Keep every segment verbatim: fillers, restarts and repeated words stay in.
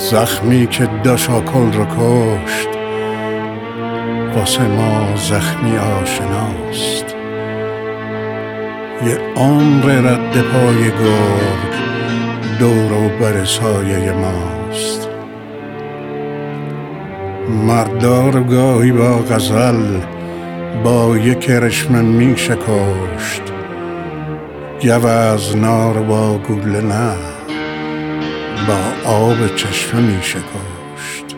زخمی که داشاکل رو کشت واسه ما زخمی آشناست. یه عمر رد پای گرگ دور و بر سایه ماست. مردار گاهی با غزل با یک کرشمه می شکشت، گوزنا رو با گوله نه با آب چشمه می شکشت.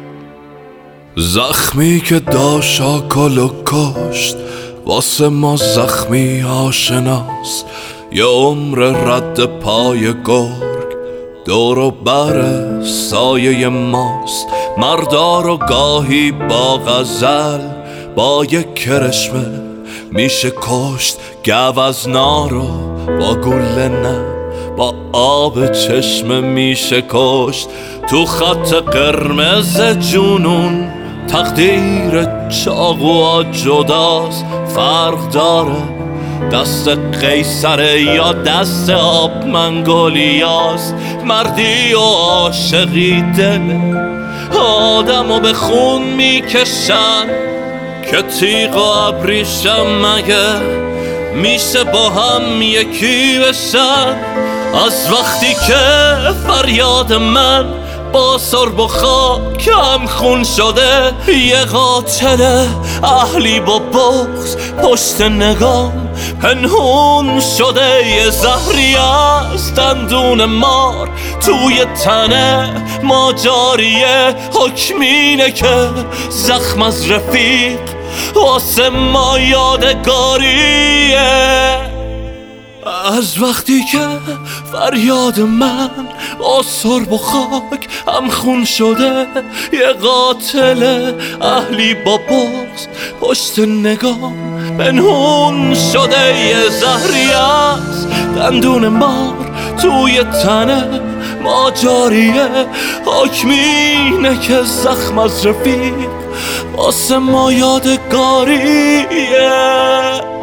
زخمی که داشت آکالو کشت واسه ما زخمی آشناست. یه عمر رد پای گرگ دور و بر سایه ماست. مردار و گاهی با غزل با یک کرشمه میشه کشت، گوزنا رو با گله نه با آب چشمه میشه کشت. تو خط قرمز جنون تقدیر چاقوها جداست. فرق داره دست قیصره یا دست آب منگولیاست. مردی و عاشقی دل آدمو به خون میکشن که تیغ و ابریشم مگه میشه با هم یکی بشن. از وقتی که فریاد من با سرب و خاک هم خون شده، یه قاتل اهلی با بغض پشت نگام پنهون شده. یه زهری از دندون مار توی تنه ما جاریه. حکمینه که زخم از رفیق واسه ما یادگاریه. از وقتی که فریاد من با سرب و خاک هم خون شده، یه قاتل اهلی با بغض پشت نگام پنهون شده. یه زهری از دندون مار توی تنه ما جاریه. حکمینه که زخم از رفیق واسه ما یادگاریه.